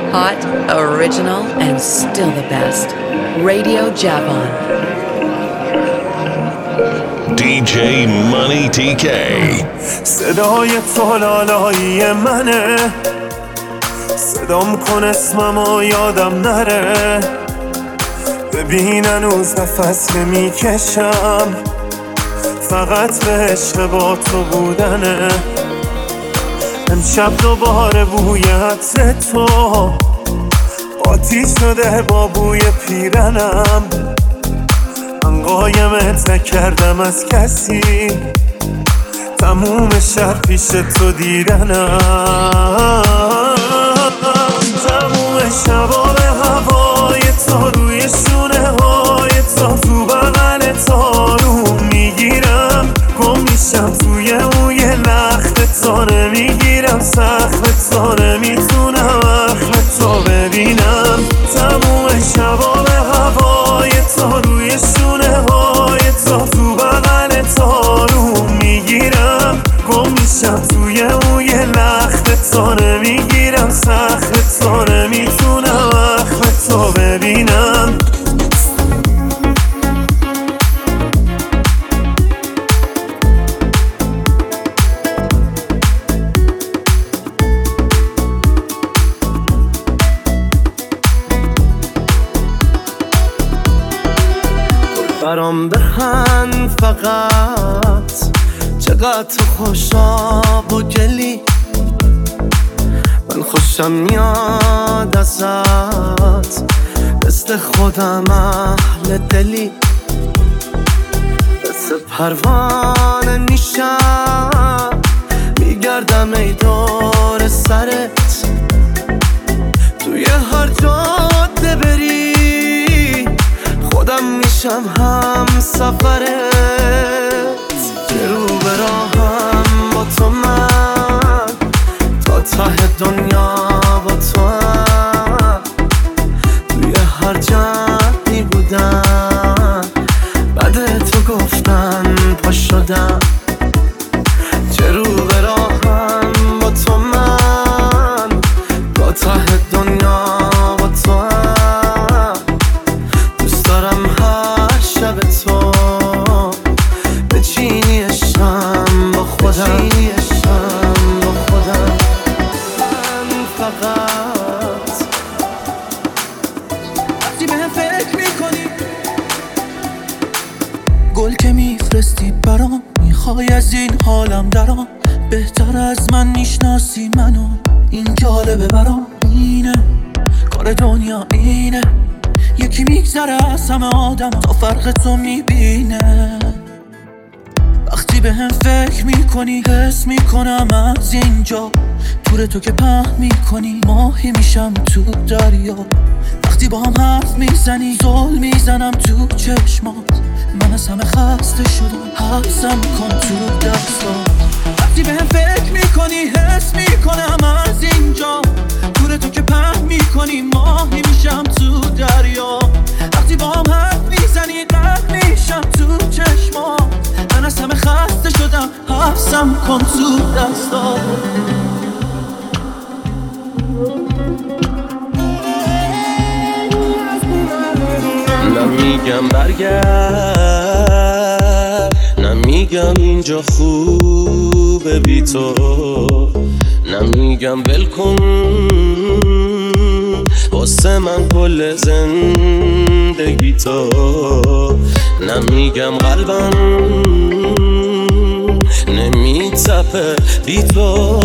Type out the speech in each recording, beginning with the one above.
Hot, original, and still the best. Radio Javon. DJ Money TK. صدای تو لالایی منه، صدام کن اسممو یادم نره. ببین هنوز نفس نمیکشم، فقط به عشق با تو بودنه. امشب دوباره بوی عطر تو آتیش شده با بوی پیرنم. من قایمت نکردم از کسی، تموم شب پیش تو دیدنم. تموم شبا به هوای تو، روی شونه های تو بغل تارو میگیرم. گم میشم توی اوی لخت تو، نمیگیرم سخت تو، نمیتونم اخم تو ببینم. تموم شبا به هوای تو، روی شونه های تو بغل تارو میگیرم. گم میشم توی اوی لخت تو، نمیگیرم سخت تو، نمیتونم اخم تو ببینم. برام بخند فقط، چقدر تو خوشاب و گلی. من خوشم میاد ازت، مثل خودم اهل دلی. مثل پروانه میشم، میگردم ای دور سرت. توی هر جاده بری خودم میشم هم سفرت. که رو به راهم با تو من، تا ته دنیا با تو هم. توی هر جمعی بودم، بعد تو گفتن پا شدم. که رو به راهم با تو من، تا ته دنیا با تو هم. دوست دارم هر شب تو بچینی عشقم با خودم. من فقط وقتی به هم فکر میکنی، گل که میفرستی برام، میخوای از این حالم درام. بهتر از من میشناسی منو، این جالبه برام. اینه کار دنیا، اینه یکی میگذره از همه آدم تا فرق تو میبینه. وقتی به هم فکر میکنی، حس میکنم از اینجا تور تو که پهن میکنی، ماهی میشم تو دریا. وقتی با هم حرف میزنی، زل میزنم تو چشمات. من از همه خسته شدم، حبسم کن تو دستات. وقتی به هم فکر میکنی، حس میکنم از اینجا تور تو که پهن میکنی، ماهی میشم تو دریا. وقتی با هم حرف میزنی، غرق میشم تو چشمات. من از همه خسته شدم، حبسم کن تو دستات. نمیگم برگرد، نمیگم اینجا خوبه بی تو، نمیگم ول کن واسه من کل زندگی تو. نمیگم قلبم نمیتپه بی تو،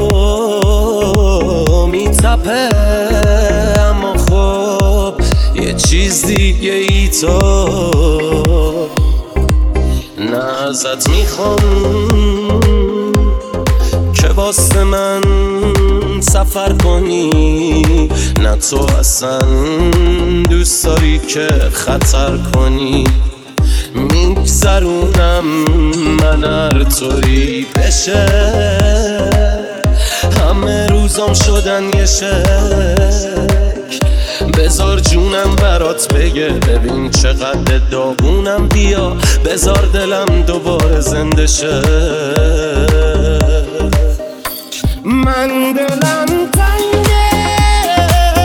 میتپه اما خب یه چیز دیگه ای تو. نه ازت میخوام که واسه من سفر کنی، نه تو اصلا دوست داری که خطر کنی. میگذرونم من هر طوری بشه، همه روزام شدن یه شک. بذار جونم برات بگه، ببین چقدر داغونم. بیا بذار دلم دوباره زنده شه. من دلم تنگه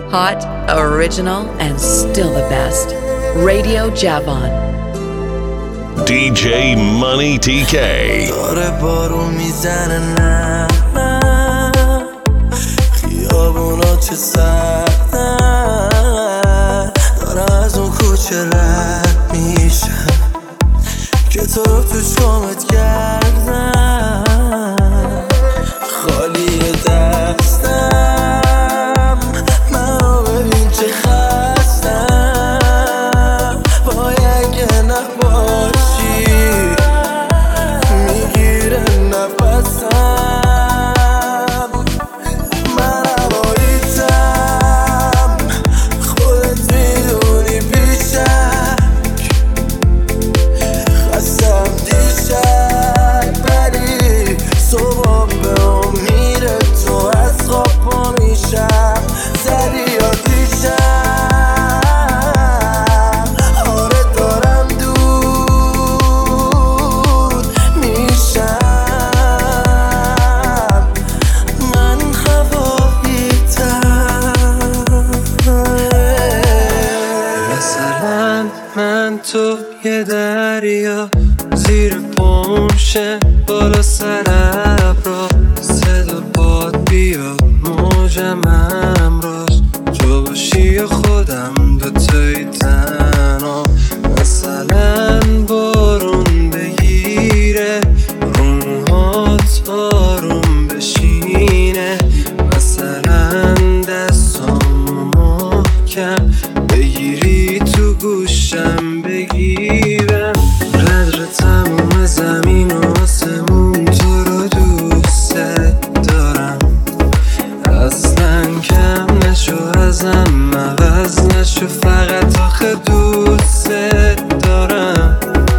Hot, original, and still the best. Radio Javon. DJ Money TK. داره بارون میزنه نه خیابونا چه سردن داره از اون کوچه رد میشم که تو رو تو چومت کردم خالی دستم منو ببین چه خستم وای اگه نباشی میگیره نفسم من هواییتم خودت میدونی پیشک خستم دیشک ولی صبحم به امید تو از خواب پا میشم زدی یا دیشم آره دارم دود میشم من هواییتم مثلا من تو یه دریا زیر پامشه بالا سر ابرا صدا باد بیاد موجم امراض تو باشی خودم دوتایی تنها مثلا بارون بگیره رو موهات آروم بشینه مثلا دستام محکم بگیری تو گوشم بگیرم قدر تموم زمین و آسمون تو رو دوست دارم اصلا کم نشو ازم عوض نشو فقط آخه دوست دارم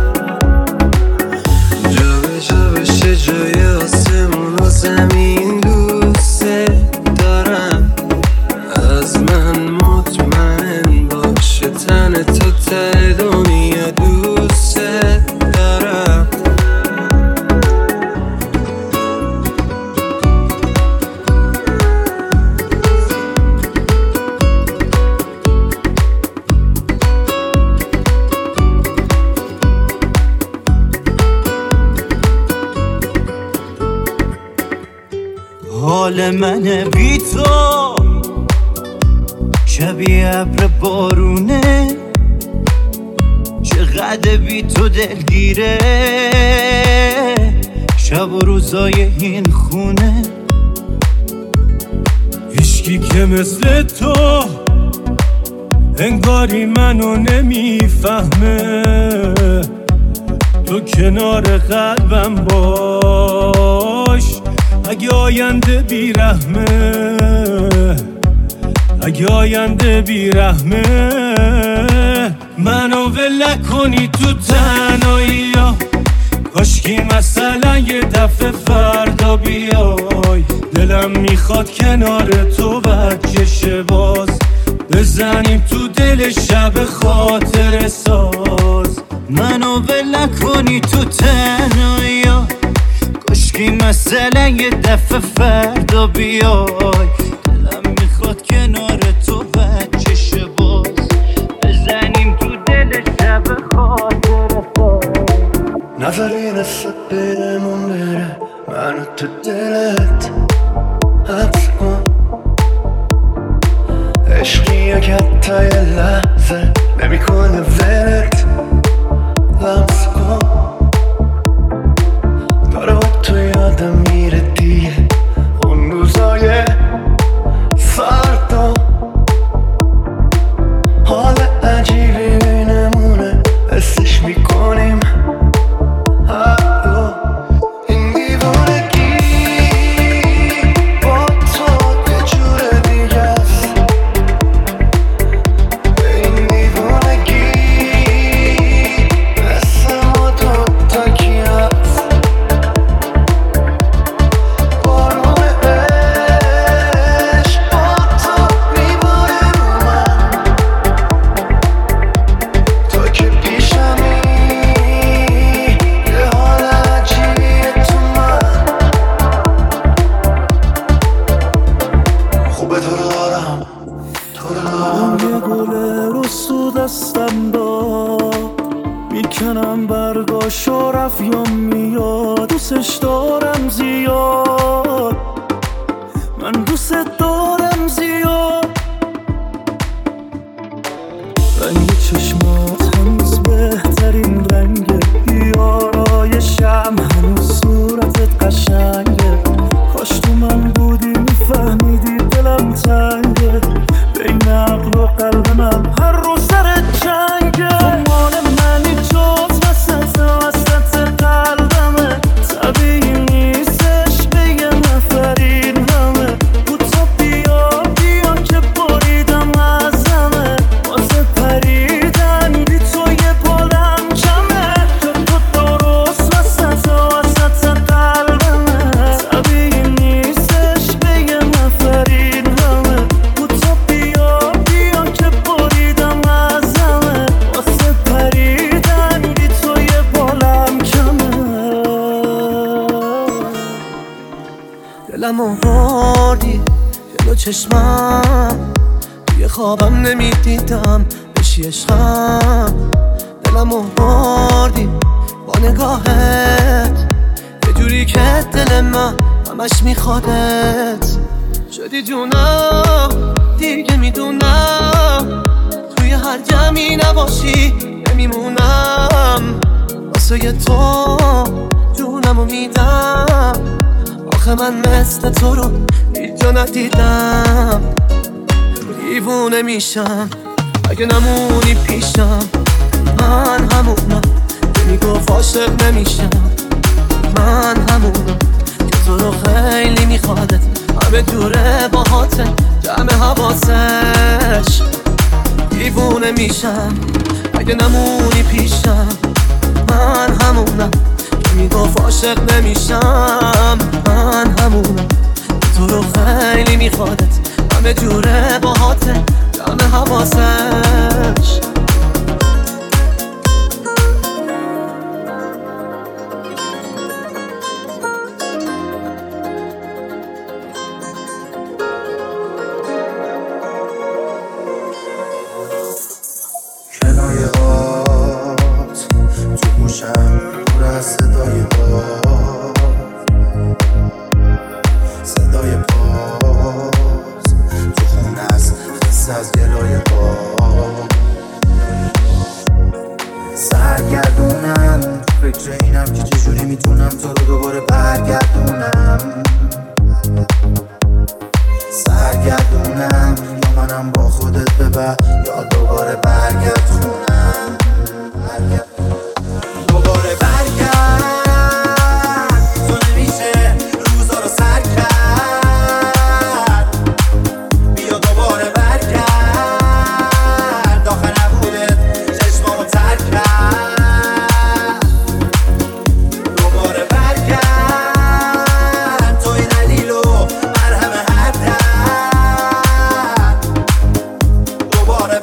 جا به جا بشه جای آسمون و زمین دوست دارم از من مطمئن باشه تن تو ته دنیا دوست دارم حال من بی تو شبیه ابر بارونه چقدر بی تو دلگیره شب و روزای این خونه هیچکی که مثل تو انگاری منو نمیفهمه تو کنار قلبم باش اگه آینده بیرحمه اگه آینده بیرحمه منو ول کنی تو تنهایی ها کاشکی مثلا یه دفعه فردا بیای دلم میخواد کنار تو بچشه باز بزنیم تو دل شب خاطر ساز منو ول کنی تو تنهایی ها کاشکی مثلا یه دفعه فردا بیای دلم میخواد کنار تو بچشه باز بزنیم تو دل شب خاطر ساز نذاری نصد برمون بره منو تو دلت حبس کن عشقی که حتی یه لحظه نمیکنه ولت لمس کن داره با تو یادم میره دیگه اون روزای سردا حال عجیبی نمونه حسش میکنیم این دیوانگی با تو یه جور دیگه است این دیوانگی یه گل رسو دستم داد میکنم برگاشو رفت یا میاد دوستش دارم زیاد من دوست دارم زیاد رنگ چشمات هنوز بهترین رنگه بیارایشم هنوز صورتت قشنگه کاش تو من بودی میفهمیدی دلم تنگه بین عقل و قلب من هر روز سر جنگه تو مال منی جز وسط قلبمه طبیعی نیستش بگه نفرین همه بود تو بیا که بریدم ازمه واسه پریدن بی تو یه پالم کمه که تو درست وسط قلبمه طبیعی نیستش بگه نفرین همه بود تو بیا که بریدم ازمه واسه پریدن بی تو یه پالم کمه دلمو بردی جلو چشمم توی خوابم نمیدیدم بشی عشقم دلمو بردی با نگاهت یه جوری که دل من همش میخوادت شدی جونم دیگه میدونم توی هر جمعی نباشی نمیمونم واسه تو جونمو میدم آخه من مثل تو رو هیچ جا ندیدم دیوونه میشم اگه نمونی پیشم من همونم میگفت عاشق نمیشم من همونم که تو رو خیلی میخوادت همه دوره باهاته جمع حواسش دیوونه میشم اگه نمونی پیشم من همونم که میگفت عاشق نمیشم من همونم که تو رو خیلی میخوادت همه جوره باهاته جمع حواسش کنایه هات تو گوشم پر از صدای باد صدای پاس تو خونه است خسته از گلای باد سرگردونم فکر اینم که چجوری میتونم تو رو دوباره برگردونم سرگردونم یا منم با خودت ببر یا دوباره برگردونم دوباره برگرد تو نمیشه روزا رو سر کرد بیا دوباره برگرد آخه نبودت چشمامو تر کرد دوباره برگرد توی دلیل و مرهم هر درد دوباره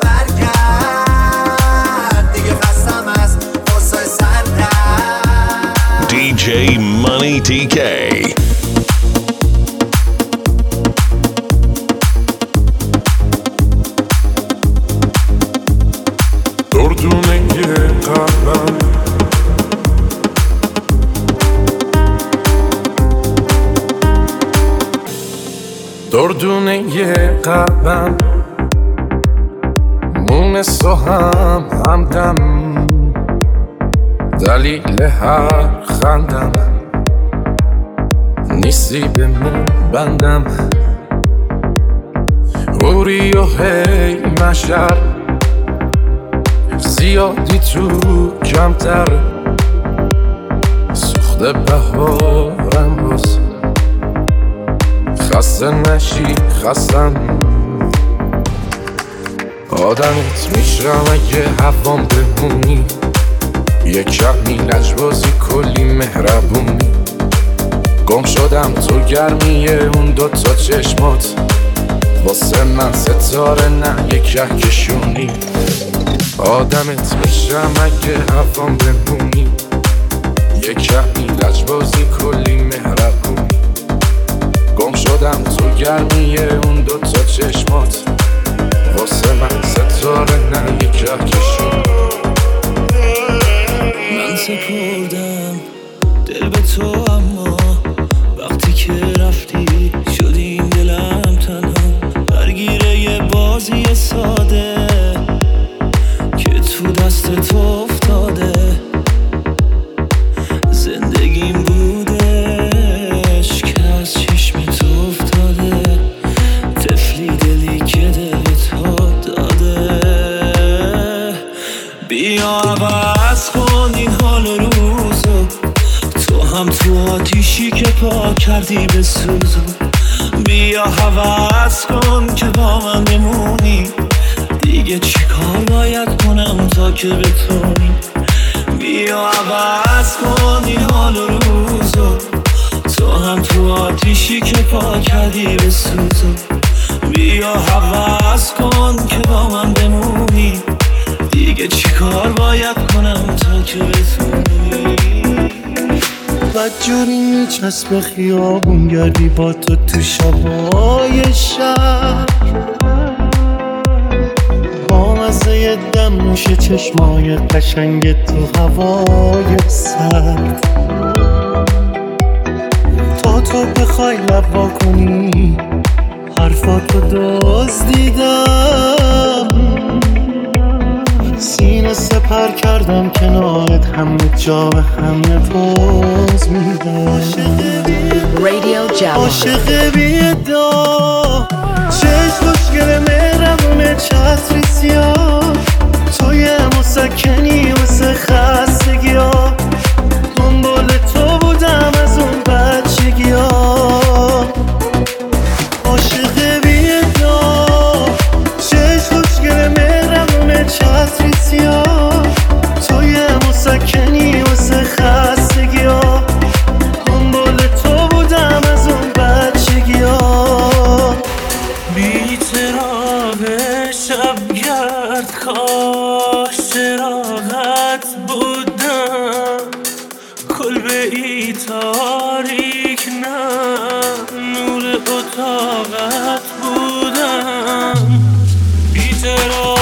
برگرد دیگه خستم از قصه سر درد DJ Money TK. دردونه قلبم دردونه قلبم مونس و همدم دلیل هر خندم نیستی به مون بندم اوری و هی مشر زیادی تو کمتر سوخته بهارم باز خسته نشی خستم آدمت میشرم اگه هوام بمونی یه کمی لجبازی کلی مهربونی گم شدم تو گرمیه اون دوتا چشمات واسه من ستاره نه یه کهکشونی آدمت میشم اگه هوام بمونی یه کمی لجبازی کلی مهربونی گم شدم تو گرمیه اون دوتا چشمات واسه داره نه یک کهکشون. من سپردم دل به تو، اما وقتی که رفتی شد این دلم تنها درگیر یه بازی ساده که تو دست تو افتاده. زندگیم بودش که از چشم تو افتاده، طفلی دلی که دل تو داده. بیا عوض کن این حال و روزو، تو هم تو آتیشی که پا کردی به سوزو. بیا عوض کن که با من بمونی، دیگه چی کار باید کنم تا که بتونی. بیا عوض کن این حال و روزو، تو هم تو آتیشی که پا کردی به سوزو. بیا عوض کن که با من بمونی، دیگه چی کار باید کنم تا که بتونی. بدجوری میچسب خیابون گردی با تو شبای شهر، با مزه دم نوش چشمای قشنگ تو هوای سرد. تا تو بخوای لب وا کنی حرفاتو دزدیدم، سینه سپر کردم کنارت، همه جا به همه پوز میدم. عاشق بی‌ادعا، چشم خوشگل مهربونه، چتری سیاه، تو یه مسکنی واسه خستگی ها. دنبال تو بودم از اون بچگی ها. عاشق بی‌ادعا، چشم خوشگل مهربونه، چتری سیاه، تو یه مسکنی واسه خستگی ها. دنبال تو بودم از اون بچگی ها. بی‌چراغ شبگرد، کاش چراغت بودم، کلبه ای تاریک نه نور اتاقت بودم. بی‌چراغ